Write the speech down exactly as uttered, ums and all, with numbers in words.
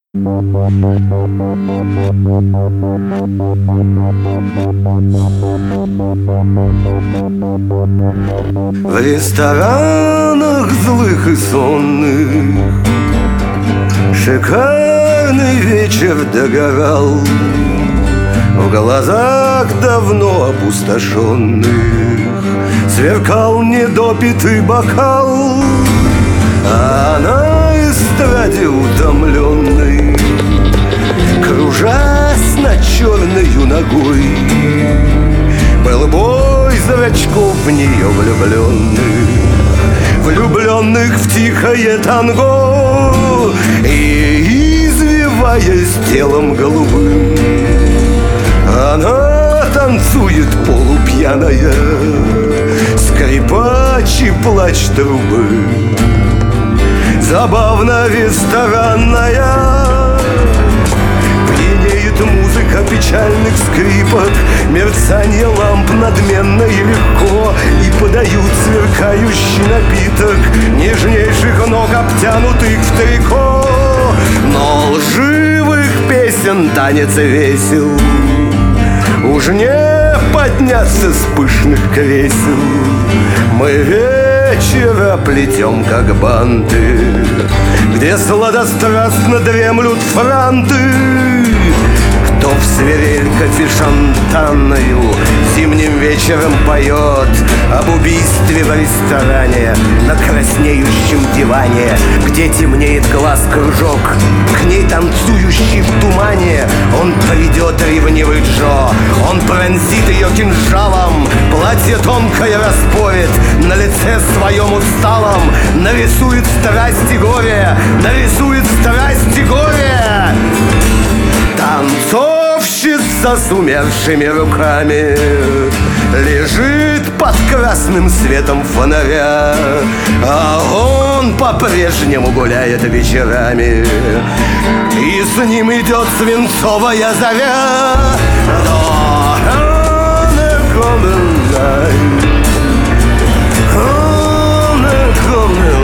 В ресторанах злых и сонных шикарный вечер догорал. В глазах давно опустошенных сверкал недопитый бокал, а на эстраде утомленной, кружась над черною ногой, был бой зрачков в нее влюбленных, влюбленных в тихое танго. И, извиваясь телом голубым, она танцует полупьяная, скрипачий плач трубы, забавно ресторанная. Пьянеет музыка печальных скрипок, мерцание ламп надменно и легко, и подают сверкающий напиток нежнейших ног, обтянутых в трико. Но лживых песен танец весел, уж не подняться с пышных кресел. Мы вечера плетем, как банты, где сладострастно дремлют франты. Кто в свирель кофешантанную зимним вечером поет об убийстве в ресторане на краснеющем диване, где темнеет глаз кружок, к ней танцующий в тумане. Он придет, ревнивый Джо, он пронзит ее кинжалом, платье тонкое распорит на лице своем усталом, нарисует страсть и горе, нарисует страсть и горе. Танцовщица с умершими руками лежит под красным светом фонаря, а он по-прежнему гуляет вечерами, и с ним идет свинцовая заря. On the